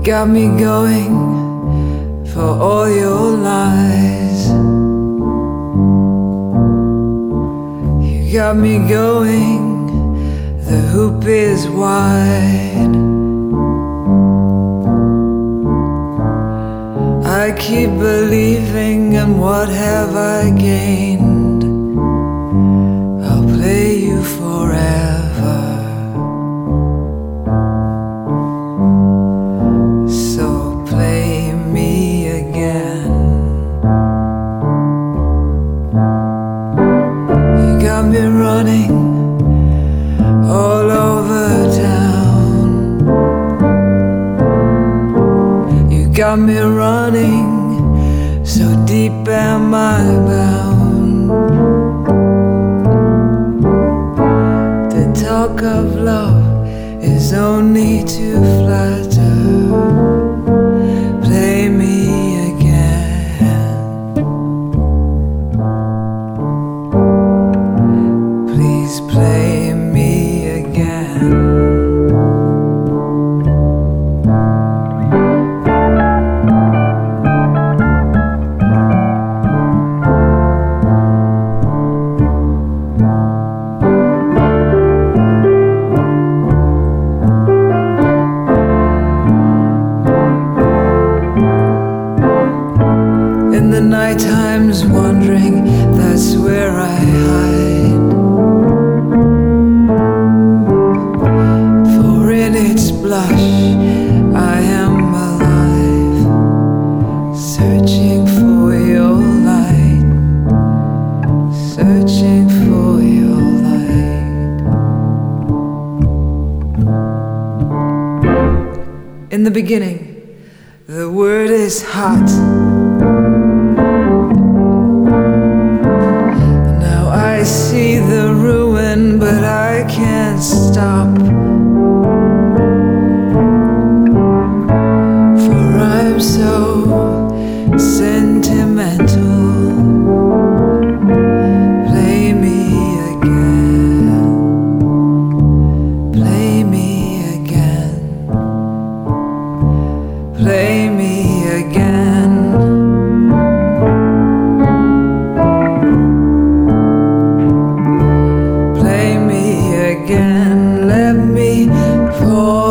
got me going for all your lies. You got me going, the hoop is wide. I keep believing, and what have I gained? I'll play you forever. So play me again. You got me running all over town. You got me running, so deep am I bound. The talk of love is only to flatter. Play me again. Please play me again. In the night times wandering, that's where I hide. For in its blush I am alive, searching for your light, searching for your light. In the beginning, the word is hot. Now I see the ruin, but I can't stop. For I'm so sentimental. Play me again. Play me again. Play me again. Play me again. Let me fall.